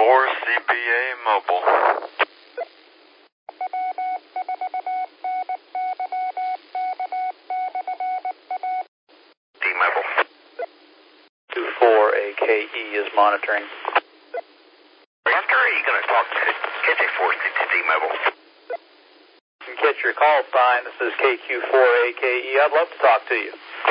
CBA Mobile. D-Mobile. 24AKE is monitoring. After, are you going to talk to KJ4 to D-Mobile? You can catch your call sign. This is KQ4AKE. I'd love to talk to you.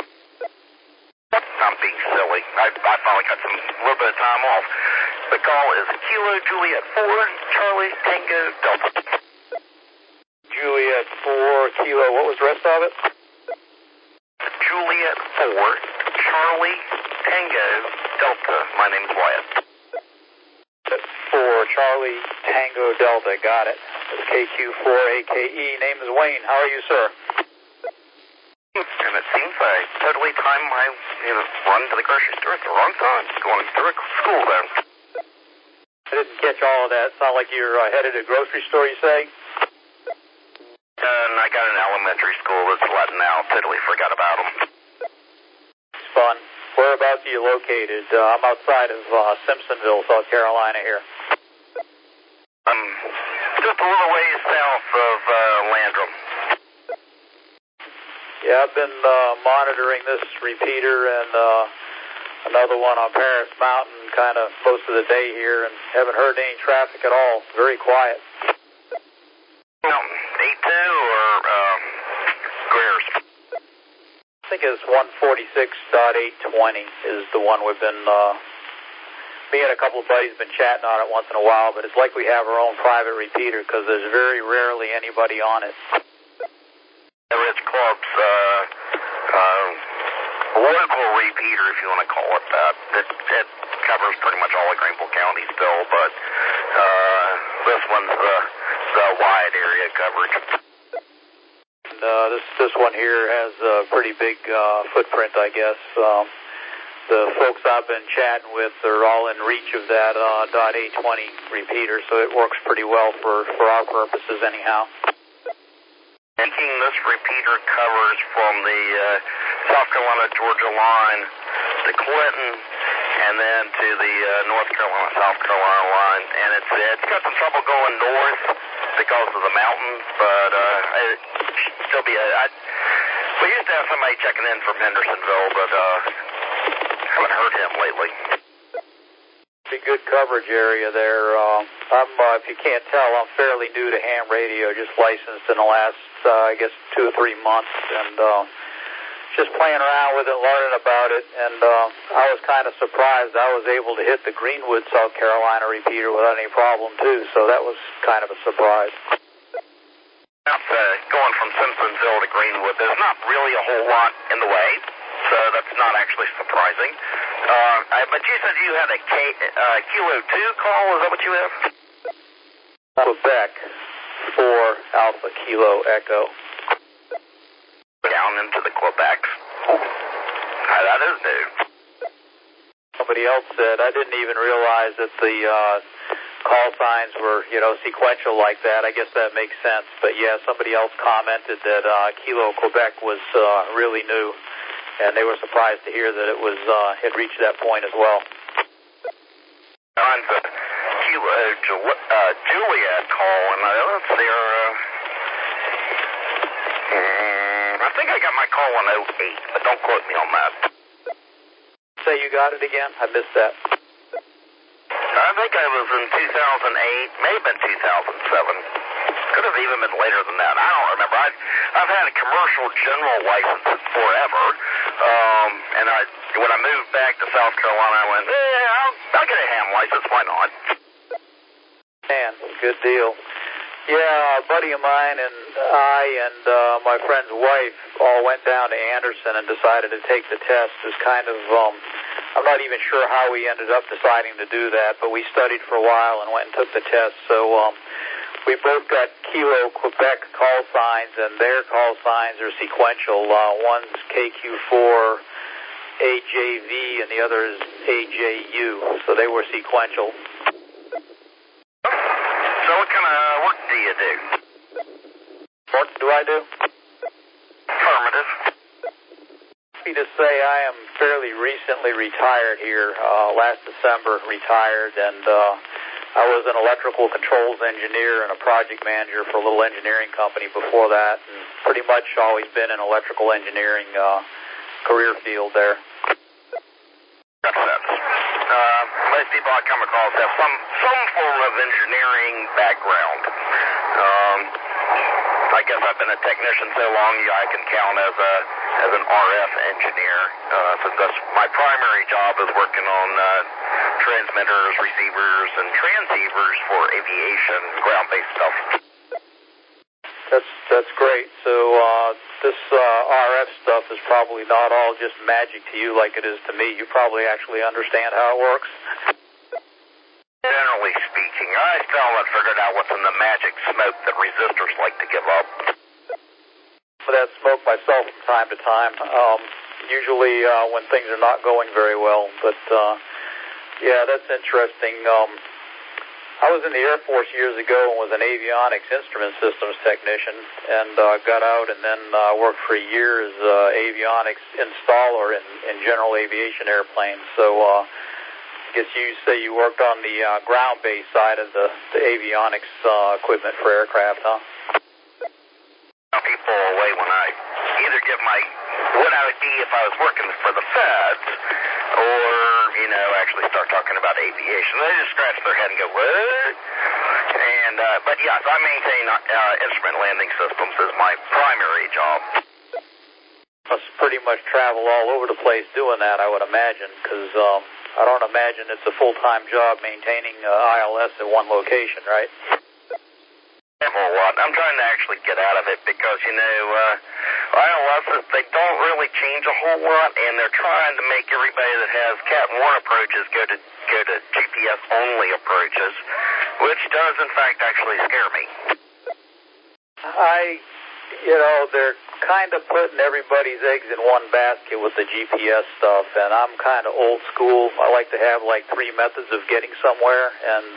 I'm being silly. I finally got a little bit of time off. The call is Kilo Juliet 4, Charlie Tango Delta. Juliet 4, Kilo, what was the rest of it? Juliet 4, Charlie Tango Delta. My name's Wyatt. 4, Charlie Tango Delta, got it. KQ4AKE, name is Wayne. How are you, sir? And it seems I totally timed my run to the grocery store at the wrong time. Going through a school then. I didn't catch all of that. Sound like you're headed to a grocery store, you say? And I got an elementary school that's letting out. Totally forgot about them. It's fun. Whereabouts are you located? I'm outside of Simpsonville, South Carolina here. I'm just a little ways south of Landrum. Yeah, I've been monitoring this repeater and another one on Paris Mountain kind of most of the day here and haven't heard any traffic at all. Very quiet. Mountain 82 or Greer's? I think it's 146.820 is the one we've been, me and a couple of buddies have been chatting on it once in a while, but it's like we have our own private repeater because there's very rarely anybody on it. Ridge Club's local repeater, if you want to call it that. It covers pretty much all of Greenville County still, but this one's the wide area coverage. And, this one here has a pretty big footprint, I guess. The folks I've been chatting with are all in reach of that .820 repeater, so it works pretty well for our purposes anyhow. Thinking this repeater covers from the South Carolina-Georgia line to Clinton and then to the North Carolina-South Carolina line. And it's got some trouble going north because of the mountains, but it should still be we used to have somebody checking in from Hendersonville, but haven't heard him lately. Pretty good coverage area there. If you can't tell, I'm fairly new to ham radio, just licensed in the last, I guess, 2 or 3 months, and just playing around with it, learning about it, and I was kind of surprised I was able to hit the Greenwood, South Carolina repeater without any problem, too, so that was kind of a surprise. That's going from Simpsonville to Greenwood. There's not really a whole lot in the way, so that's not actually surprising. But you said you had a Kilo 2 call, is that what you have? Quebec, 4 Alpha Kilo Echo. Down into the Quebecs. That is new. Somebody else said, I didn't even realize that the call signs were, sequential like that. I guess that makes sense. But yeah, somebody else commented that Kilo Quebec was really new, and they were surprised to hear that it was had reached that point as well. Mine's a Kilo Juliet call, and let's see, I think I got my call on 08, but don't quote me on that. Say you got it again? I missed that. I think I was in 2008, may have been 2007. Could have even been later than that. I don't remember. I've had a commercial general license forever, and when I moved back to South Carolina, I went, I'll get a ham license. Why not? Man, good deal. Yeah, a buddy of mine and I and my friend's wife all went down to Anderson and decided to take the test. It was kind of, I'm not even sure how we ended up deciding to do that, but we studied for a while and went and took the test. So we both got Kilo Quebec call signs, and their call signs are sequential. One's KQ4 AJV and the other is AJU, so they were sequential. So what kind of work do you do? What do I do? Affirmative. Happy to say I am fairly recently retired here. Last December retired, and I was an electrical controls engineer and a project manager for a little engineering company before that, and pretty much always been in electrical engineering career field there. Makes sense. Most people I come across have some form of engineering background. I guess I've been a technician so long I can count as an RF engineer. Since that's my primary job is working on transmitters, receivers, and transceivers for aviation, ground-based stuff. That's great. So this RF stuff is probably not all just magic to you like it is to me. You probably actually understand how it works. Generally speaking, I still haven't figured out what's in the magic smoke that resistors like to give up. That smoke myself from time to time, usually when things are not going very well. But yeah, that's interesting. I was in the Air Force years ago and was an avionics instrument systems technician, and got out and then worked for a year as avionics installer in general aviation airplanes. So I guess you say you worked on the ground-based side of the avionics equipment for aircraft, huh? People away when I either give what I would be if I was working for the feds, or, actually start talking about aviation. They just scratch their head and go, what? And, but yes, I maintain instrument landing systems as my primary job. Must pretty much travel all over the place doing that, I would imagine, because I don't imagine it's a full-time job maintaining ILS in one location, right? I'm trying to actually get out of it because, ILSs, they don't really change a whole lot, and they're trying to make everybody that has Cat 1 approaches go to GPS-only approaches, which does, in fact, actually scare me. They're kind of putting everybody's eggs in one basket with the GPS stuff, and I'm kind of old school. I like to have like 3 methods of getting somewhere, and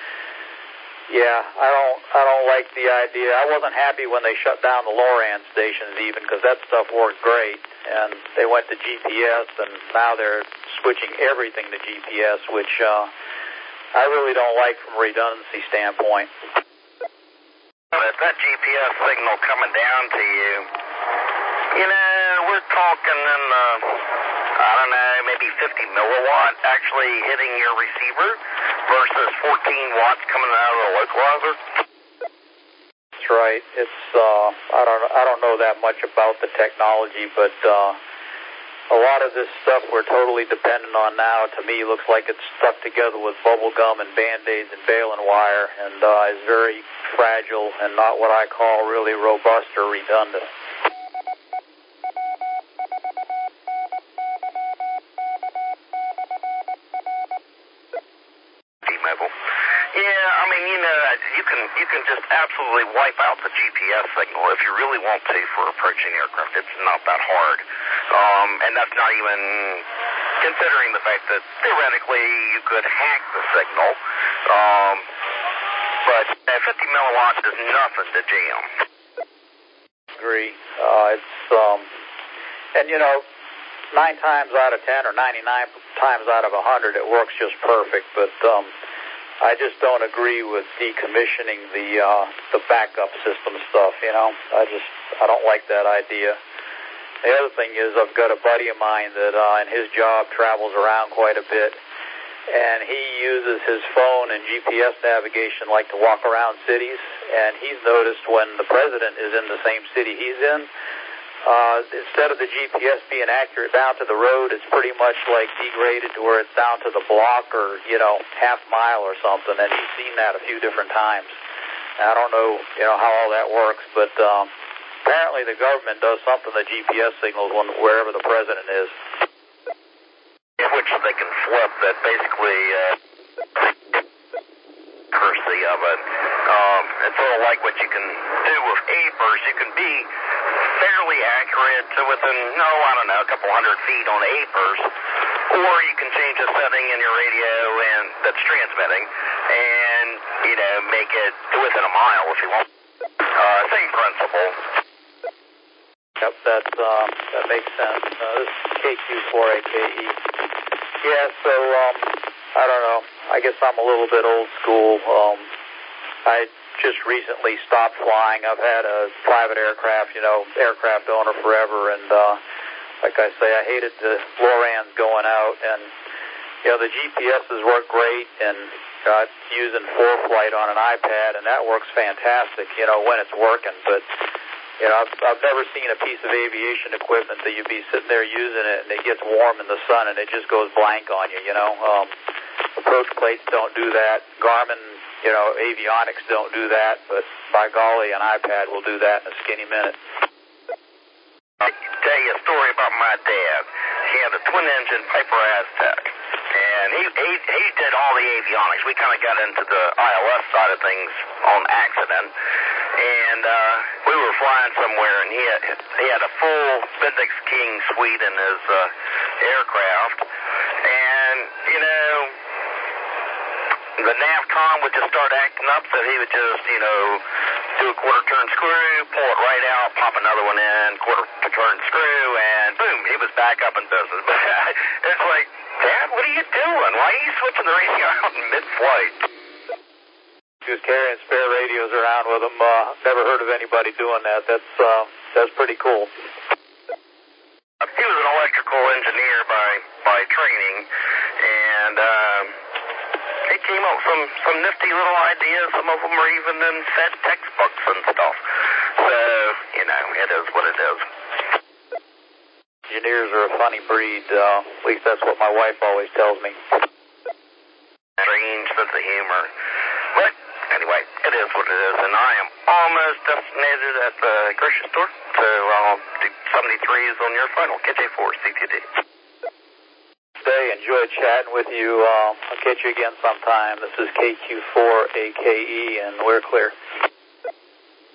I don't like the idea. I wasn't happy when they shut down the LORAN stations even, because that stuff worked great, and they went to GPS, and now they're switching everything to GPS, which I really don't like from a redundancy standpoint. If that GPS signal coming down to you, we're talking in the, maybe 50 milliwatt actually hitting your receiver versus 14 watts coming out of the localizer. That's right. It's I don't know that much about the technology, but a lot of this stuff we're totally dependent on now, to me, looks like it's stuck together with bubble gum and Band-Aids and baling wire, and is very fragile and not what I call really robust or redundant. T-Mobile. Yeah, you can just absolutely wipe out the GPS signal if you really want to for approaching aircraft. It's not that hard. And that's not even considering the fact that theoretically you could hack the signal. But 50 milliwatts is nothing to jam. Agree. And 9 times out of 10 or 99 times out of 100 it works just perfect, but I just don't agree with decommissioning the backup system stuff, I don't like that idea. The other thing is I've got a buddy of mine that in his job travels around quite a bit, and he uses his phone and GPS navigation like to walk around cities, and he's noticed when the president is in the same city he's in, instead of the GPS being accurate down to the road, it's pretty much like degraded to where it's down to the block or, half mile or something, and he's seen that a few different times. And I don't know, how all that works, but apparently the government does something to GPS signals wherever the president is. Which they can flip that basically accuracy of it. It's sort of like what you can do with APRS. You can be fairly accurate to within, a couple hundred feet on APRS, or you can change a setting in your radio and that's transmitting and, make it within a mile if you want. Same principle. Yep, that makes sense. This is KQ4AKE. Yeah, so, I don't know. I guess I'm a little bit old school. I just recently stopped flying. I've had a private aircraft, aircraft owner forever, and like I say, I hated the LORANs going out, and the GPSs work great, and using ForeFlight on an iPad, and that works fantastic, when it's working, but I've never seen a piece of aviation equipment that you'd be sitting there using it and it gets warm in the sun and it just goes blank on you, Approach plates don't do that. Garmin, avionics don't do that, but by golly, an iPad will do that in a skinny minute. I'll tell you a story about my dad. He had a twin-engine Piper Aztec, and he did all the avionics. We kind of got into the ILS side of things on accident, and we were flying somewhere, and he had a full Bendix King suite in his aircraft, and the NAVCOM would just start acting up, so he would just do a quarter-turn screw, pull it right out, pop another one in, quarter-turn screw, and boom, he was back up in business. But it's like, Dad, what are you doing? Why are you switching the radio out in mid-flight? He was carrying spare radios around with him. Never heard of anybody doing that. That's pretty cool. He was an electrical engineer by training, and he came up with some nifty little ideas. Some of them are even in Fed textbooks and stuff. So, it is what it is. Engineers are a funny breed. At least that's what my wife always tells me. Strange sense of humor. But anyway, it is what it is. And I am almost designated at the grocery store. So I'll do 73s on your phone. I'll catch you for CTD. Enjoyed chatting with you. I'll catch you again sometime. This is KQ4AKE, and we're clear.